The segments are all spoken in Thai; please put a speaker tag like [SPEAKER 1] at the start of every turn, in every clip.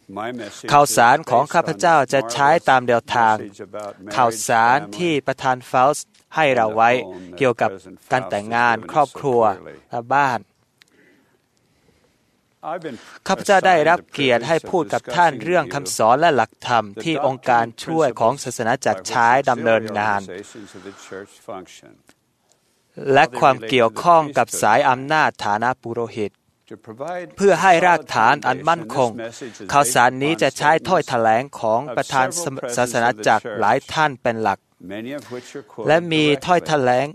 [SPEAKER 1] ข่าวสารของข้าพเจ้าจะใช้ตามแนวทางข่าวสารที่ประธานเฟลส์ให้เราไว้เกี่ยวกับการแต่งงานครอบครัวและบ้านข้าพเจ้าได้รับเกียรติให้พูดกับท่านเรื่องคำสอนและหลักธรรมที่องค์การช่วยของศาสนาจักรใช้ดำเนินงานและความเกี่ยวข้องกับสายอำนาจฐานะปุโรหิตเพื่อให้รากฐานอันมั่นคงข่าวสารนี้จะใช้ถ้อยแถลงของประธานศาสนาจักรหลายท่านเป็นหลักและมีถ้อยแถลง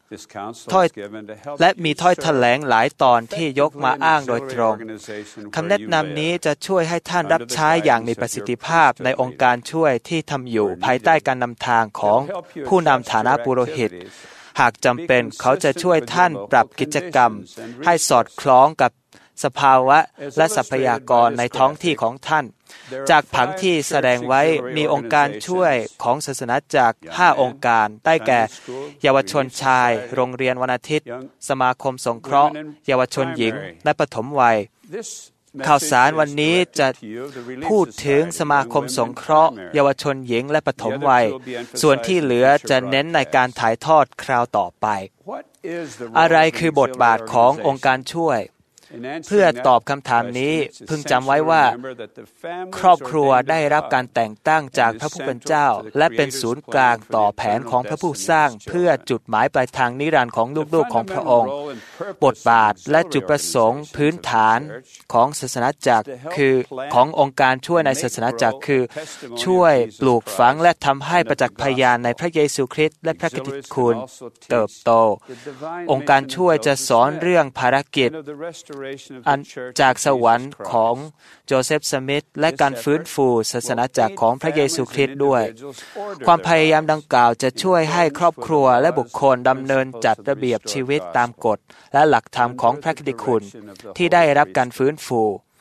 [SPEAKER 1] หลายตอนที่ยกมาอ้างโดยตรงคำแนะนำนี้จะช่วยให้ท่านรับใช้อย่างมีประสิทธิภาพในองค์การช่วยที่ทำอยู่ภายใต้การนำทางของผู้นำฐานะปุโรหิตหากจำเป็นเขาจะช่วยท่านปรับกิจกรรมให้สอดคล้องกับสภาวะและทรัพยากรในท้องที่ของท่านจากผังที่แสดงไว้มีองค์การช่วยของศาสนาจักร5องค์การได้แก่เยาวชนชายโรงเรียนวันอาทิตย์สมาคมสงเคราะห์เยาวชนหญิงและปฐมวัยข่าวสารวันนี้จะพูดถึงสมาคมสงเคราะห์เยาวชนหญิงและปฐมวัยส่วนที่เหลือจะเน้นในการถ่ายทอดคราวต่อไปอะไรคือบทบาทขององค์การช่วยเพื่อตอบคำถามนี้พึงจำไว้ว่าครอบครัวได้รับการแต่งตั้งจากพระผู้เป็นเจ้าและเป็นศูนย์กลางต่อแผนของพระผู้สร้างเพื่อจุดหมายปลายทางนิรันดร์ของลูกๆของพระองค์บทบาทและจุดประสงค์พื้นฐานของศาสนาจักรคือขององค์การช่วยในศาสนาจักรคือช่วยปลูกฝังและทำให้ประจักษ์พยานในพระเยซูคริสต์และพระกิตติคุณเติบโตองค์การช่วยจะสอนเรื่องภารกิจอันจากสวรรค์ของโจเซฟสมิธและการฟื้นฟูศาสนาจักรของพระเยซูคริสต์ด้วยความพยายามดังกล่าวจะช่วยให้ครอบครัวและบุคคลดำเนินจัดระเบียบชีวิตตามกฎและหลักธรรมของพระกิตติคุณที่ได้รับการฟื้นฟู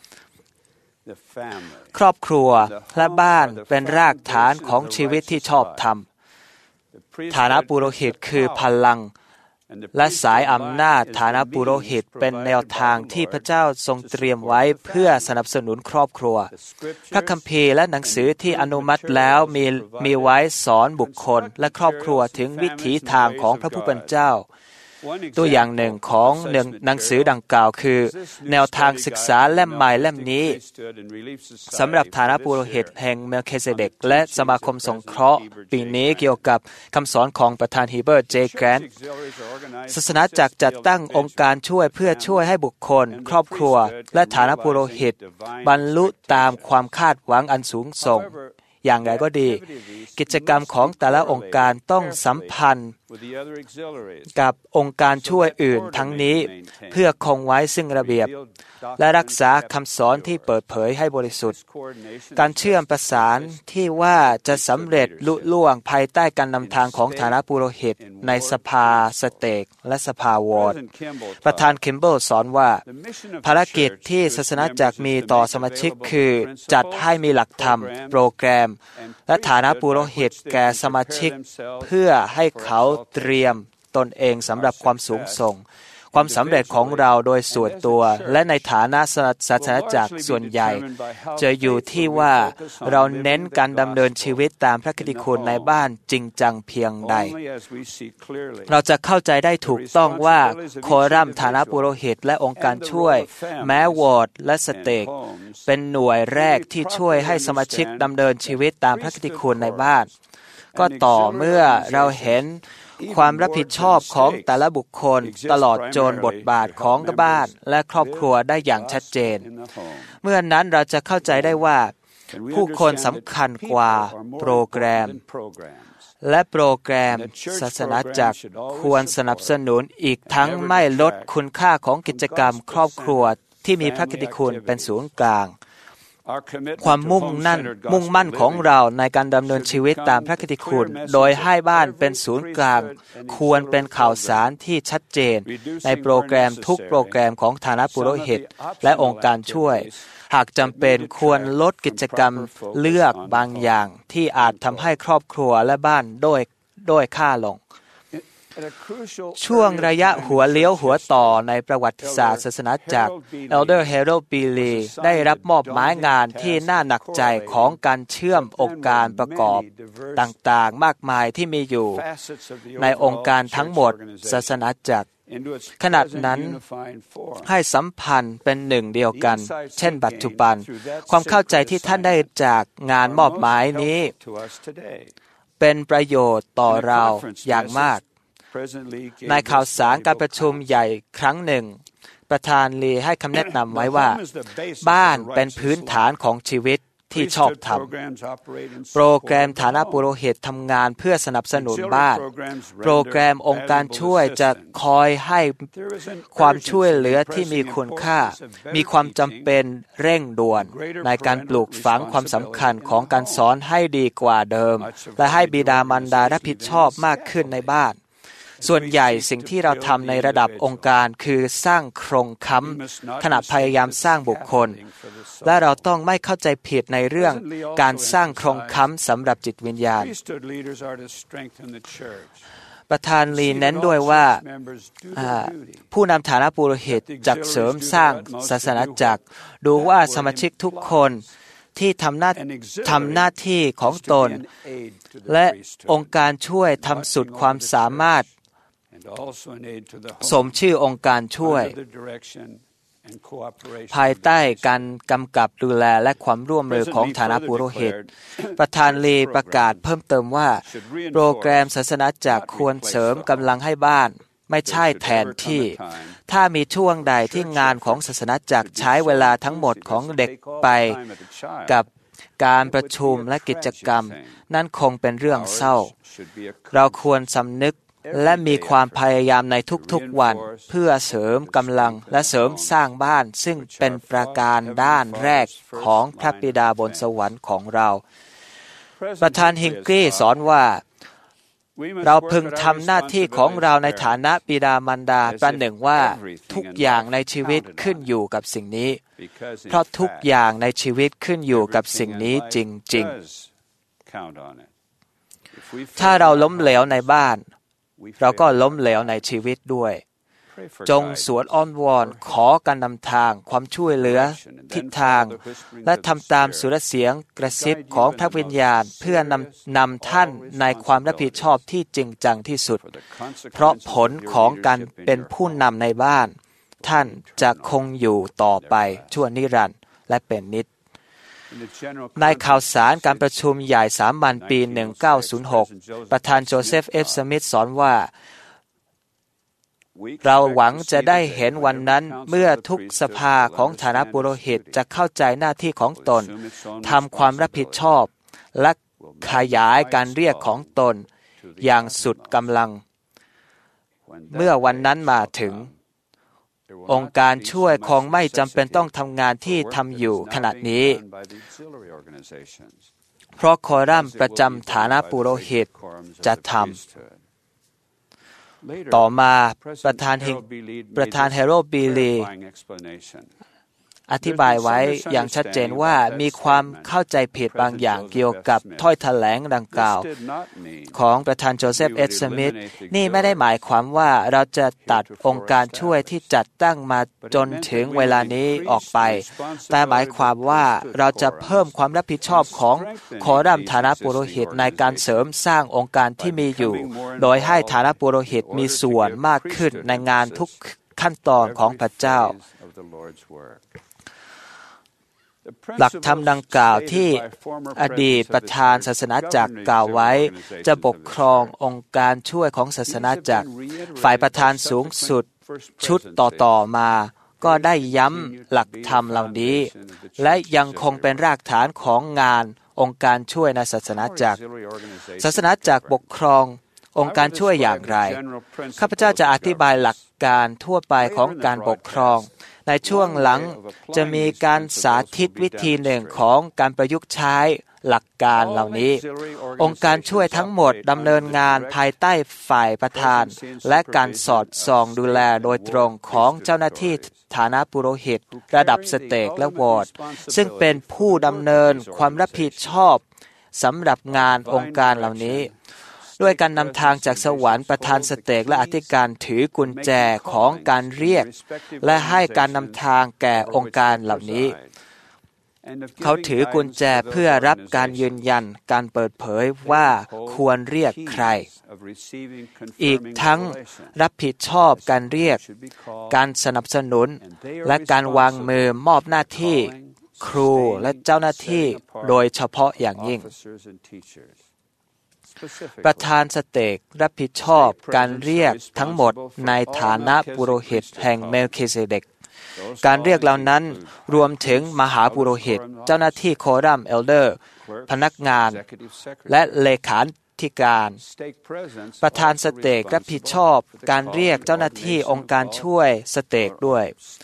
[SPEAKER 1] ครอบครัวและบ้านเป็นรากฐานของชีวิตที่ชอบธรรมฐานะปุโรหิตคือพลังและสายอำนาจฐานะปุโรหิตเป็นแนวทางที่พระเจ้าทรงเตรียมไว้เพื่อสนับสนุนครอบครัวพระคัมภีร์และหนังสือที่อนุมัติแล้วมีไว้สอนบุคคลและครอบครัวถึงวิถีทางของพระผู้เป็นเจ้าตัวอย่างหนึ่งของหนังสือดังกล่าวคือแนวทางศึกษาเล่มใหม่เล่มนี้สำหรับฐานะปุโรหิตแห่งเมลคิเซเดกและสมาคมสงเคราะห์ปีนี้เกี่ยวกับคำสอนของประธานฮีเบอร์เจแกรนท์ศาสนาจักรจัดตั้งองค์การช่วยเพื่อช่วยให้บุคคลครอบครัวและฐานะปุโรหิตบรรลุตามความคาดหวังอันสูงส่งอย่างไรก็ดีกิจกรรมของแต่ละองค์การต้องสัมพันธ์กับองค์การช่วยอื่นทั้งนี้เพื่อคงไว้ซึ่งระเบียบและรักษาคำสอนที่เปิดเผยให้บริสุทธิ์การเชื่อมประสานที่ว่าจะสำเร็จลุล่วงภายใต้การนำทางของฐานะปุโรหิตในสภาสเตกและสภาวอร์ดประธานคิมเบิลสอนว่าภารกิจที่ศาสนาจักรมีต่อสมาชิกคือจัดให้มีหลักธรรมโปรแกรมและฐานะปุโรหิตแก่สมาชิกเพื่อให้เขาเตรียมตนเองสำหรับความสูงส่งความสำเร็จของเราโดยส่วนตัวและในฐานะศาสนาจักรส่วนใหญ่จะอยู่ที่ว่าเราเน้นการดำเนินชีวิตตามพระกิตติคุณในบ้านจริงจังเพียงใดเราจะเข้าใจได้ถูกต้องว่าโครัมฐานะปุโรหิตและองค์การช่วยแม้วอร์ดและสเตกเป็นหน่วยแรกที่ช่วยให้สมาชิกดำเนินชีวิตตามพระกิตติคุณในบ้านก็ต่อเมื่อเราเห็นความรับผิดชอบของแต่ละบุคคลตลอดจนบทบาทของบ้านและครอบครัวได้อย่างชัดเจนเมื่อนั้นเราจะเข้าใจได้ว่าผู้คนสำคัญกว่าโปรแกรมและโปรแกรมศาสนาจักรควรสนับสนุนอีกทั้งไม่ลดคุณค่าของกิจกรรมครอบครัวที่มีพระกิตติคุณเป็นศูนย์กลางความมุ่งมั่นของเราในการดำเนินชีวิตตามพระกิตติคุณโดยให้บ้านเป็นศูนย์กลางควรเป็นข่าวสารที่ชัดเจนในโปรแกรมทุกโปรแกรมของฐานะปุโรหิตและองค์การช่วยหากจำเป็นควรลดกิจกรรมเลือกบางอย่างที่อาจทำให้ครอบครัวและบ้านด้อยค่าลงช่วงระยะหัวเลี้ยวหัวต่อในประวัติศาสตร์ศาสนาจักร Elder Harold Bealey ได้รับมอบหมายงานที่น่าหนักใจของการเชื่อมองค์การประกอบต่างๆมากมายที่มีอยู่ในองค์การทั้งหมดศาสนาจักรขณะนั้นให้สัมพันธ์เป็นหนึ่งเดียวกันเช่นปัจจุบันความเข้าใจที่ท่านได้จากงานมอบหมายนี้เป็นประโยชน์ต่อเราอย่างมากในข่าวสารการประชุมใหญ่ครั้งหนึ่งประธานลีให้คำแนะนำไว้ว่าบ้านเป็นพื้นฐานของชีวิตที่ชอบธรรมโปรแกรมฐานะปุโรหิตทำงานเพื่อสนับสนุนบ้านโปรแกรมองค์การช่วยจะคอยให้ความช่วยเหลือที่มีคุณค่ามีความจำเป็นเร่งด่วนในการปลูกฝังความสำคัญของการสอนให้ดีกว่าเดิมและให้บิดามารดารับผิดชอบมากขึ้นในบ้านส่วนใหญ่สิ่งที่เราทำในระดับองค์การคือสร้างโครงค้ำขณะพยายามสร้างบุคคลและเราต้องไม่เข้าใจผิดในเรื่องการสร้างโครงค้ำสำหรับจิตวิญญาณประธานลีเน้นด้วยว่าผู้นำฐานะปุโรหิตจักเสริมสร้างศาสนาจักรดูว่าสมาชิกทุกคนที่ทำหน้าที่ของตนและองค์การช่วยทำสุดความสามารถสมชื่อองค์การช่วยภายใต้การกำกับดูแลและความร่วมมือของฐานะปุโรหิตประธานลีประกาศเพิ่มเติมว่าโปรแกรมศาสนาจักรควรเสริมกำลังให้บ้านไม่ใช่แทนที่ถ้ามีช่วงใดที่งานของศาสนาจักรใช้เวลาทั้งหมดของเด็กไปกับการประชุมและกิจกรรมนั่นคงเป็นเรื่องเศร้าเราควรสำนึกและมีความพยายามในทุกๆวันเพื่อเสริมกำลังและเสริมสร้างบ้านซึ่งเป็นประการด้านแรกของพระบิดาบนสวรรค์ของเราประธานฮิงกี้สอนว่าเราพึงทำหน้าที่ของเราในฐานะบิดามารดาประหนึ่งว่าทุกอย่างในชีวิตขึ้นอยู่กับสิ่งนี้เพราะทุกอย่างในชีวิตขึ้นอยู่กับสิ่งนี้จริงๆถ้าเราล้มเหลวในบ้านเราก็ล้มเหลวในชีวิตด้วยจงสวดอ้อนวอนขอการนำทางความช่วยเหลือทิศทางและทำตามสุรเสียงกระซิบของพระวิญญาณเพื่อนำท่านในความรับผิดชอบที่จริงจังที่สุดเพราะผลของการเป็นผู้นำในบ้านท่านจะคงอยู่ต่อไปชั่วนิรันดร์และเป็นนิจในข่าวสารการประชุมใหญ่สามัญปี 1906 ประธานโจเซฟ เอฟ สมิธสอนว่าเราหวังจะได้เห็นวันนั้นเมื่อทุกสภาของฐานะปุโรหิตจะเข้าใจหน้าที่ของตนทำความรับผิดชอบและขยายการเรียกของตนอย่างสุดกำลังเมื่อวันนั้นมาถึงองค์การช่วยคงไม่จำเป็นต้องทำงานที่ทำอยู่ขณะนี้เพราะคอรัมประจำฐานะปุโรหิตจะทำต่อมาประธานเฮโรบีลีอธิบายไว้อย่างชัดเจนว่ามีความเข้าใจผิดบางอย่างเกี่ยวกับถ้อยแถลงดังกล่าวของประธานโจเซฟ เอช สมิธนี่ไม่ได้หมายความว่าเราจะตัดองค์การช่วยที่จัดตั้งมาจนถึงเวลานี้ออกไปแต่หมายความว่าเราจะเพิ่มความรับผิดชอบของคอรัมฐานะปุโรหิตในการเสริมสร้างองค์การที่มีอยู่โดยให้ฐานะปุโรหิตมีส่วนมากขึ้นในงานทุกขั้นตอนของพระเจ้าหลักธรรมดังกล่าวที่อดีตประธานศาสนาจักรกล่าวไว้จะปกครององค์การช่วยของศาสนาจักรฝ่ายประธานสูงสุดชุดต่อมาก็ได้ย้ำหลักธรรมเหล่านี้และยังคงเป็นรากฐานของงานองค์การช่วยในศาสนาจักรปกครององค์การช่วยอย่างไรข้าพเจ้าจะอธิบายหลักการทั่วไปของการปกครองในช่วงหลังจะมีการสาธิตวิธีหนึ่งของการประยุกต์ใช้หลักการเหล่านี้องค์การช่วยทั้งหมดดำเนินงานภายใต้ฝ่ายประธานและการสอดส่องดูแลโดยตรงของเจ้าหน้าที่ฐานะปุโรหิตระดับสเตกและวอร์ดซึ่งเป็นผู้ดำเนินความรับผิดชอบสำหรับงานองค์การเหล่านี้ด้วยการนำทางจากสวรรค์ประธานสเตกและอธิการถือกุญแจของการเรียกและให้การนำทางแก่องค์การเหล่านี้เขาถือกุญแจเพื่อรับการยืนยันการเปิดเผยว่าควรเรียกใครอีกทั้งรับผิดชอบการเรียกการสนับสนุนและการวางมือมอบหน้าที่ครูและเจ้าหน้าที่โดยเฉพาะอย่างยิ่งประธานสเตกรับผิดชอบการเรียกทั้งหมดในฐานะปุโรหิตแห่งเมลคิเซเดกการเรียกเหล่านั้นรวมถึงมหาปุโรหิตเจ้าหน้าที่โครัมเอลเดอร์พนักงานและเลขาธิการประธานสเตกรับผิดชอบการเรียกเจ้าหน้าที่องค์การช่วยสเตกด้วย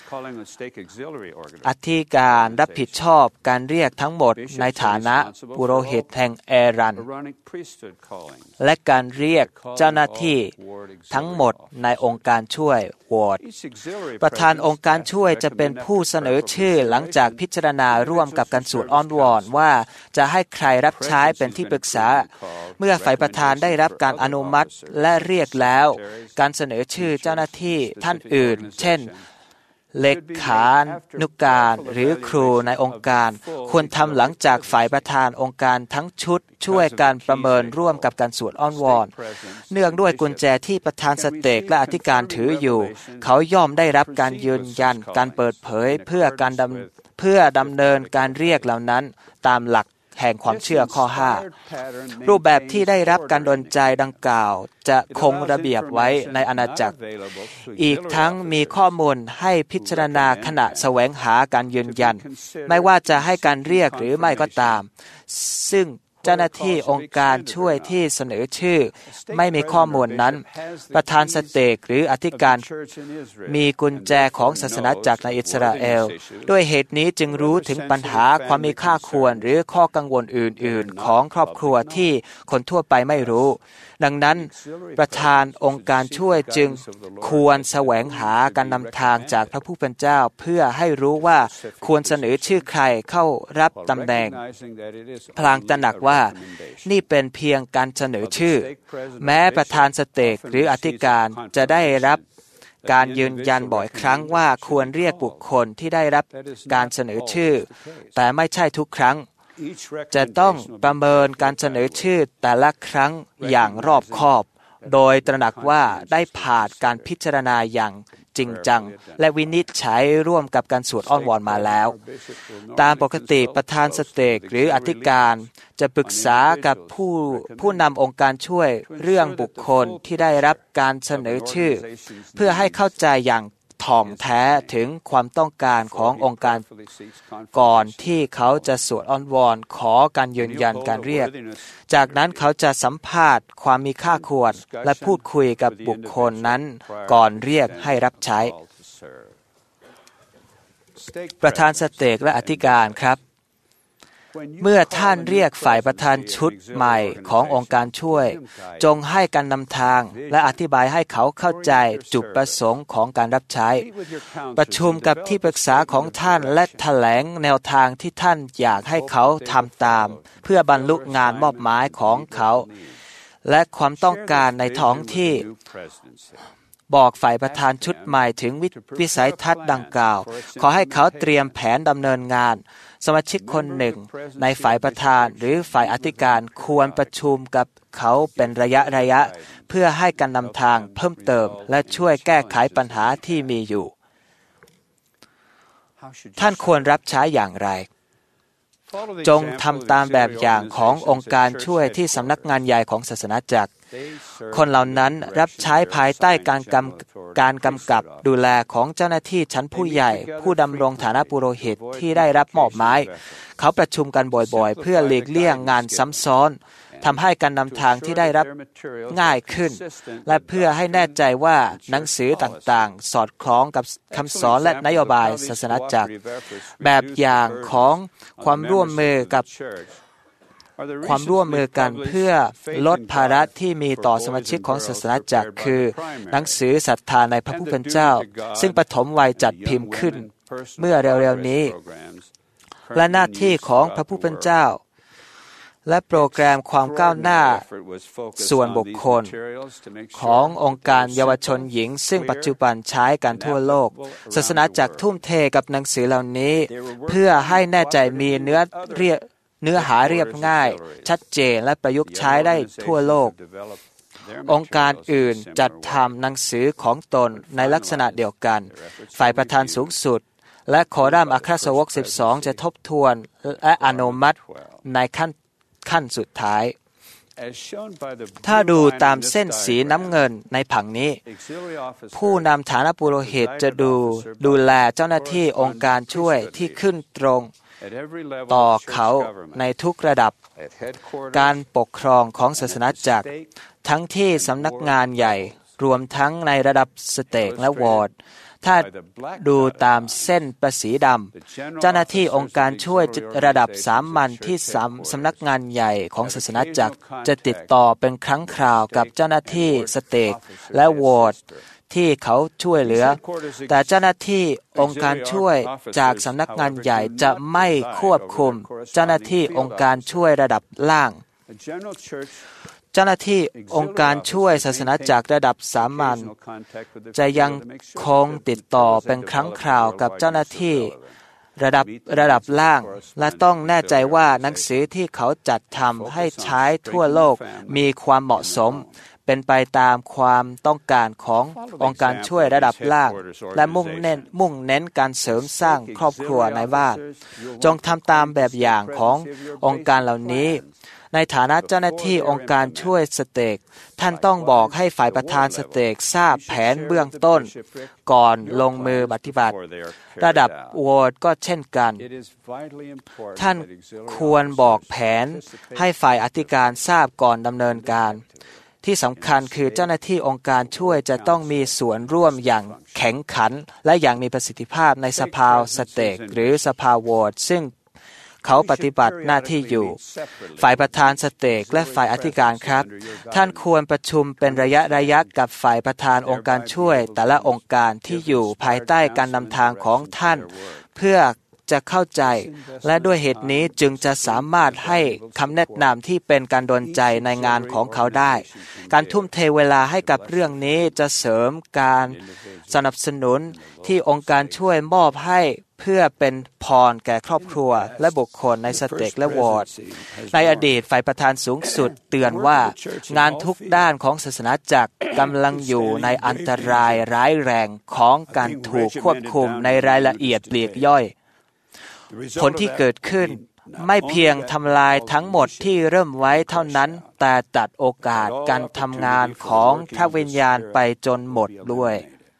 [SPEAKER 1] อธิการรับผิดชอบการเรียกทั้งหมดในฐานะปุโรหิตแห่งเอรันและการเรียกเจ้าหน้าที่ทั้งหมดในองค์การช่วยวอร์ดประธานองค์การช่วยจะเป็นผู้เสนอชื่อหลังจากพิจารณาร่วมกับการสวดอ้อนวอนว่าจะให้ใครรับใช้เป็นที่ปรึกษาเมื่อฝ่ายประธานได้รับการอนุมัติและเรียกแล้วการเสนอชื่อเจ้าหน้าที่ท่านอื่นเช่นเลขานุการหรือครูในองค์การควรทำหลังจากฝ่ายประธานองค์การทั้งชุดช่วยการประเมินร่วมกับการสวดอ้อนวอนเนื่องด้วยกุญแจที่ประธานสเตกและอธิการถืออยู่เขาย่อมได้รับการยืนยันการเปิดเผยเพื่อดำเนินการเรียกเหล่านั้นตามหลักแห่งความเชื่อข้อ 5 รูปแบบที่ได้รับการดลใจดังกล่าวจะคงระเบียบไว้ในอาณาจักรอีกทั้งมีข้อมูลให้พิจารณาขณะแสวงหาการยืนยันไม่ว่าจะให้การเรียกหรือไม่ก็ตามซึ่งเจ้าหน้าที่องค์การช่วยที่เสนอชื่อไม่มีข้อมูลนั้นประธานสเตกหรืออธิการมีกุญแจของศาสนาจักรในอิสราเอลด้วยเหตุนี้จึงรู้ถึงปัญหาความมีค่าควรหรือข้อกังวลอื่นๆของครอบครัวที่คนทั่วไปไม่รู้ดังนั้นประธานองค์การช่วยจึงควรแสวงหาการนำทางจากพระผู้เป็นเจ้าเพื่อให้รู้ว่าควรเสนอชื่อใครเข้ารับตำแหน่งพลางตระหนักว่านี่เป็นเพียงการเสนอชื่อแม้ประธานสเตกหรืออธิการจะได้รับการยืนยันบ่อยครั้งว่าควรเรียกบุคคลที่ได้รับการเสนอชื่อแต่ไม่ใช่ทุกครั้งจะต้องประเมินการเสนอชื่อแต่ละครั้งอย่างรอบคอบโดยตระหนักว่าได้ผ่านการพิจารณาอย่างจริงจังและวินิจฉัยร่วมกับการสวดอ้อนวอนมาแล้วตามปกติประธานสเตกหรืออธิการจะปรึกษากับผู้นำองค์การช่วยเรื่องบุคคลที่ได้รับการเสนอชื่อเพื่อให้เข้าใจอย่างถ่องแท้ถึงความต้องการขององค์การก่อนที่เขาจะสวดอ้อนวอนขอการยืนยันการเรียกจากนั้นเขาจะสัมภาษณ์ความมีค่าควรและพูดคุยกับบุคคลนั้นก่อนเรียกให้รับใช้ประธานสเตกและอธิการครับเมื่อท่านเรียกฝ่ายประธานชุดใหม่ขององค์การช่วยจงให้การนำทางและอธิบายให้เขาเข้าใจจุดประสงค์ของการรับใช้ประชุมกับที่ปรึกษาของท่านและแถลงแนวทางที่ท่านอยากให้เขาทำตามเพื่อบรรลุงานมอบหมายของเขาและความต้องการในท้องที่บอกฝ่ายประธานชุดใหม่ถึงวิสัยทัศน์ดังกล่าวขอให้เขาเตรียมแผนดำเนินงานสมาชิกคนหนึ่งในฝ่ายประธานหรือฝ่ายอธิการควรประชุมกับเขาเป็นระยะเพื่อให้การนำทางเพิ่มเติมและช่วยแก้ไขปัญหาที่มีอยู่ท่านควรรับใช้อย่างไรจงทำตามแบบอย่างขององค์การช่วยที่สำนักงานใหญ่ของศาสนาจักรคนเหล่านั้นรับใช้ภายใต้การกำกับดูแลของเจ้าหน้าที่ชั้นผู้ใหญ่ผู้ดำรงฐานะปุโรหิตที่ได้รับมอบหมายเขาประชุมกันบ่อยๆเพื่อหลีกเลี่ยงงานซ้ำซ้อนทำให้การนำทางที่ได้รับง่ายขึ้นและเพื่อให้แน่ใจว่าหนังสือต่างๆสอดคล้องกับคำสอนและนโยบายศาสนาจักรแบบอย่างของความร่วมมือกันเพื่อลดภาระที่มีต่อสมาชิกของศาสนาจักรคือหนังสือศรัทธาในพระผู้เป็นเจ้าซึ่งปฐมวัยจัดพิมพ์ขึ้นเมื่อเร็วๆนี้และหน้าที่ของพระผู้เป็นเจ้าและโปรแกรมความก้าวหน้าส่วนบุคคลขององค์การเยาวชนหญิงซึ่งปัจจุบันใช้กันทั่วโลกศาสนาจักรทุ่มเทกับหนังสือเหล่านี้เพื่อให้แน่ใจมีเนื้อหาเรียบง่ายชัดเจนและประยุกต์ใช้ได้ทั่วโลกองค์การอื่นจัดทำหนังสือของตนในลักษณะเดียวกันฝ่ายประธานสูงสุดและคอรัมอัครสาวก12จะทบทวนและอนุมัติในขั้นสุดท้ายถ้าดูตามเส้นสีน้ำเงินในผังนี้ผู้นำฐานะปุโรหิตจะดูแลเจ้าหน้าที่องค์การช่วยที่ขึ้นตรงต่อเขาในทุกระดับการปกครองของศาสนาจักรทั้งที่สำนักงานใหญ่รวมทั้งในระดับสเตทและวอร์ดถ้าดูตามเส้นประสีดำเจ้าหน้าที่องค์การช่วยระดับสามัญที่สำนักงานใหญ่ของศาสนาจักรจะติดต่อเป็นครั้งคราวกับเจ้าหน้าที่สเตทและวอร์ดที่เขาช่วยเหลือแต่เจ้าหน้าที่องค์การช่วยจากสำนักงานใหญ่จะไม่ควบคุมเจ้าหน้าที่องค์การช่วยระดับล่างเจ้าหน้าที่องค์การช่วยศาสนาจักรระดับสามัญจะยังคงติดต่อเป็นครั้งคราวกับเจ้าหน้าที่ระดับล่างและต้องแน่ใจว่าหนังสือที่เขาจัดทำให้ใช้ทั่วโลกมีความเหมาะสมเป็นไปตามความต้องการขององค์การช่วยระดับล่างและมุ่งเน้นการเสริมสร้างครอบครัวในบ้านจงทำตามแบบอย่างขององค์การเหล่านี้ในฐานะเจ้าหน้าที่องค์การช่วยสเต็กท่านต้องบอกให้ฝ่ายประธานสเต็กทราบแผนเบื้องต้นก่อนลงมือปฏิบัติระดับวอร์ดก็เช่นกันท่านควรบอกแผนให้ฝ่ายอธิการทราบก่อนดำเนินการที่สำคัญคือเจ้าหน้าที่องค์การช่วยจะต้องมีส่วนร่วมอย่างแข็งขันและอย่างมีประสิทธิภาพในสภาสเต็กหรือสภาวอร์ดซึ่งเขาปฏิบัติหน้าที่อยู่ฝ่ายประธานสเต็กและฝ่ายอธิการครับท่านควรประชุมเป็นระยะกับฝ่ายประธานองค์การช่วยแต่ละองค์การที่อยู่ภายใต้การนำทางของท่านเพื่อจะเข้าใจและด้วยเหตุนี้จึงจะสามารถให้คำแนะนำที่เป็นการดลใจในงานของเขาได้การทุ่มเทเวลาให้กับเรื่องนี้จะเสริมการสนับสนุนที่องค์การช่วยมอบให้เพื่อเป็นพรแก่ครอบครัวและบุคคลในสเต็กและวอร์ดในอดีตฝ่ายประธานสูงสุดเตือนว่างานทุกด้านของศาสนาจักรกำลังอยู่ในอันตรายร้ายแรงของการถูกควบคุมในรายละเอียดปลีกย่อยผลที่เกิดขึ้นไม่เพียงทำลายทั้งหมดที่เริ่มไว้เท่านั้นแต่ตัดโอกาสการทำงานของพระวิญญาณไปจนหมดด้วย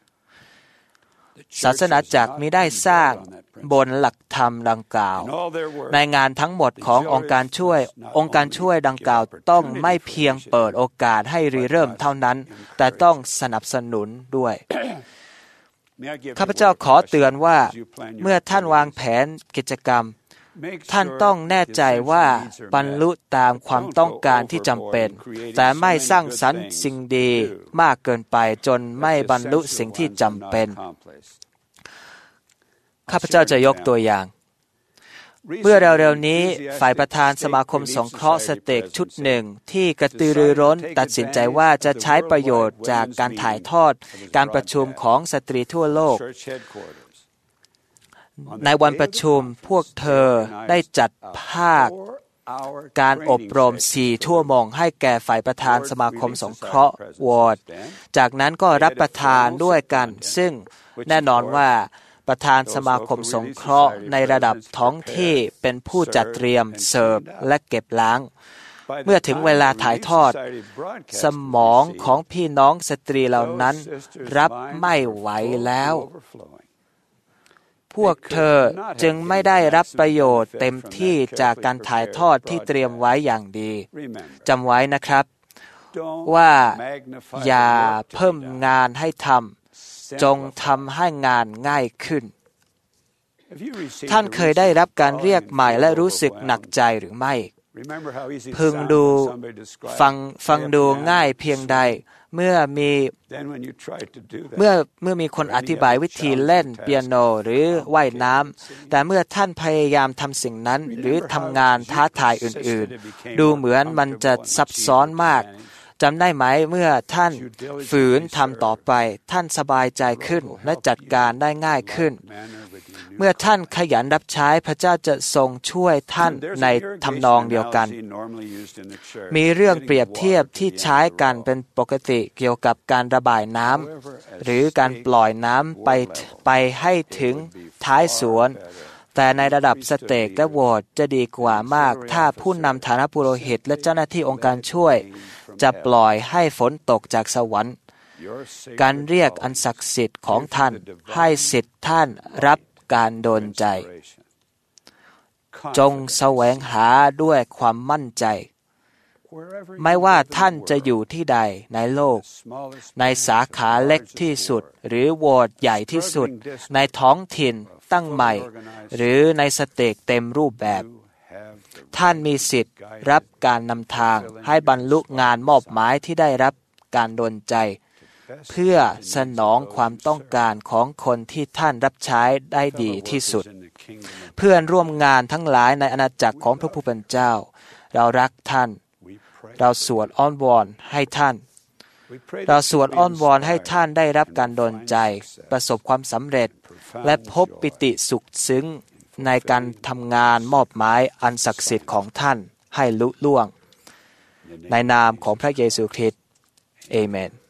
[SPEAKER 1] ศาสนาจักรมิได้สร้างบนหลักธรรมดังกล่าวในงานทั้งหมดขององค์การช่วยดังกล่าวต้องไม่เพียงเปิดโอกาสให้ริเริ่มเท่านั้นแต่ต้องสนับสนุนด้วยข้าพเจ้าขอเตือนว่าเมื่อท่านวางแผนกิจกรรมท่านต้องแน่ใจว่าบรรลุตามความต้องการที่จำเป็นแต่ไม่สร้างสรรค์สิ่งดีมากเกินไปจนไม่บรรลุสิ่งที่จำเป็นข้าพเจ้าจะยกตัวอย่างเมื่อเร็วๆนี้ฝ่ายประธานสมาคมสงเคราะห์สเต็กชุดหนึ่งที่กระตือรือร้นตัดสินใจว่าจะใช้ประโยชน์จากการถ่ายทอดการประชุมของสตรีทั่วโลกในวันประชุมพวกเธอได้จัดภาคการอบรม4 ชั่วโมงให้แก่ฝ่ายประธานสมาคมสงเคราะห์วอร์ดจากนั้นก็รับประทานด้วยกันซึ่งแน่นอนว่าประธานสมาคมสงเคราะห์ในระดับท้องที่เป็นผู้จัดเตรียมเสิร์ฟและเก็บล้างเมื่อถึงเวลาถ่ายทอดสมองของพี่น้องสตรีเหล่านั้นรับไม่ไหวแล้วพวกเธอจึงไม่ได้รับประโยชน์เต็มที่จากการถ่ายทอดที่เตรียมไว้อย่างดีจำไว้นะครับว่าอย่าเพิ่มงานให้ทำจงทำให้งานง่ายขึ้นท่านเคยได้รับการเรียกใหม่และรู้สึกหนักใจหรือไม่พึงดูฟังดูง่ายเพียงใดเมื่อมีคนอธิบายวิธีเล่นเปียโนหรือว่ายน้ำแต่เมื่อท่านพยายามทำสิ่งนั้นหรือทำงานท้าทายอื่นๆดูเหมือนมันจะซับซ้อนมากจำได้ไหมเมื่อท่านฝืนทำต่อไปท่านสบายใจขึ้นและจัดการได้ง่ายขึ้นเมื่อท่านขยันรับใช้พระเจ้าจะทรงช่วยท่านในทำนองเดียวกันมีเรื่องเปรียบเทียบที่ใช้กันเป็นปกติเกี่ยวกับการระบายน้ำหรือการปล่อยน้ำไปให้ถึงท้ายสวนแต่ในระดับสเต็กและโหวตจะดีกว่ามากถ้าผู้นำฐานะปุโรหิตและเจ้าหน้าที่องค์การช่วยจะปล่อยให้ฝนตกจากสวรรค์การเรียกอันศักดิ์สิทธิ์ของท่านให้สิทธิ์ท่านรับการโดนใจจงแสวงหาด้วยความมั่นใจไม่ว่าท่านจะอยู่ที่ใดในโลกในสาขาเล็กที่สุดหรือโหวตใหญ่ที่สุดในท้องถิ่นตั้งใหม่หรือในสเต็กเต็มรูปแบบท่านมีสิทธิ์รับการนำทางให้บรรลุงานมอบหมายที่ได้รับการโดนใจเพื่อสนองความต้องการของคนที่ท่านรับใช้ได้ดีที่สุดเพื่อนร่วมงานทั้งหลายในอาณาจักรของพระผู้เป็นเจ้าเรารักท่านเราสวดอ้อนวอนให้ท่านได้รับการโดนใจประสบความสำเร็จและพบปิติสุขซึ้งในการทำงานมอบหมายอันศักดิ์สิทธิ์ของท่านให้ลุล่วงในนามของพระเยซูคริสต์เอเมน